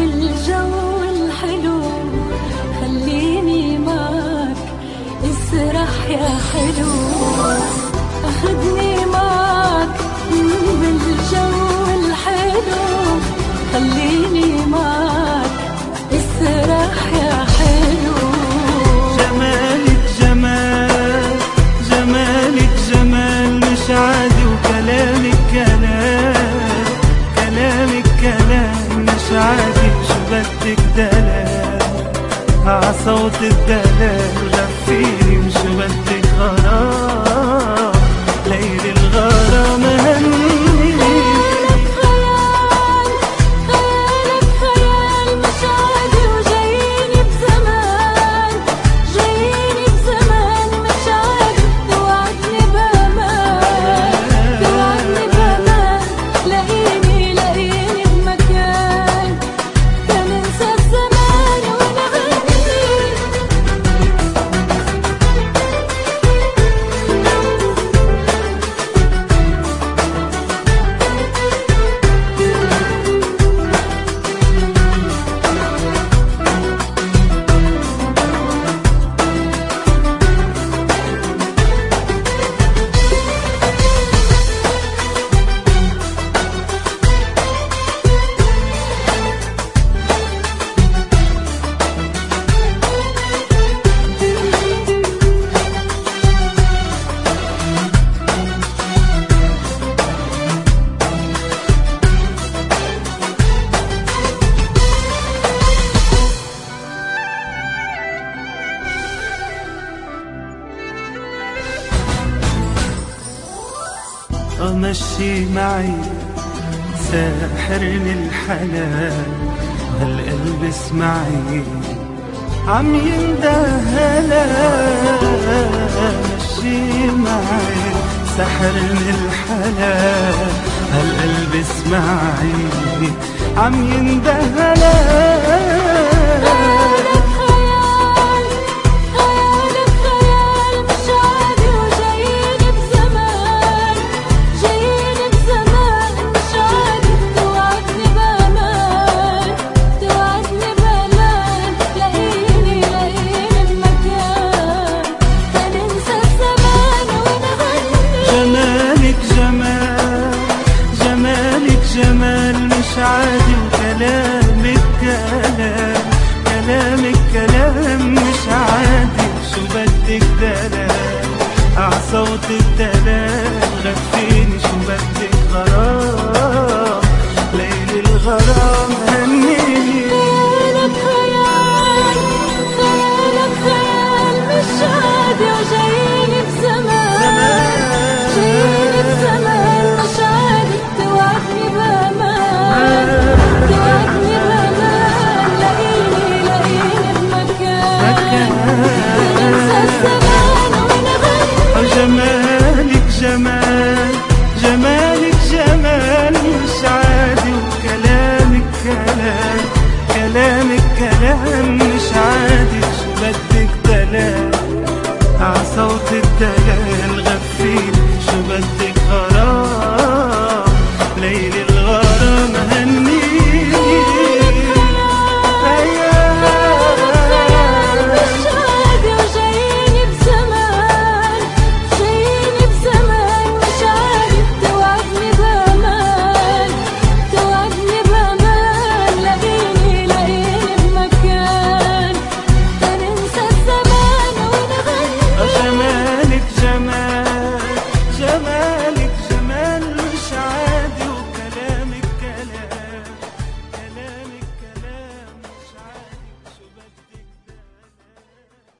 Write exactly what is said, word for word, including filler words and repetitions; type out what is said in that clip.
بالجو الحلو، خليني معك اسرح يا حلو. أخدني معك بالجو الحلو، خليني معك اسرح يا حلو. جمالك جمال، جمالك جمال مش عادي، وكلامك كلام، كلامك كلام مش عادي. شو بدك دلال عصوت الدلال، غفيني وشو بدك غرام، ليل الغرام هنيني. خيالك خيال، خيالك خيال مش عادي، وجاييني بزمان، جاييني بزمان مش عادي. توعدني بأمان، توعدني بأمان، لاقيني لاقيني بمكان تننسى الزمان ونغني. مشي معي ساحرني الحنان، وهالقلب اسمعي عم يندهلا. مشي معي ساحرني الحنان، هالقلب اسمعي عم يندهلا. جمال مش عادي، وكلامك كلام، كلامك كلام مش عادي. شو بدك دلال عصوت الدلال،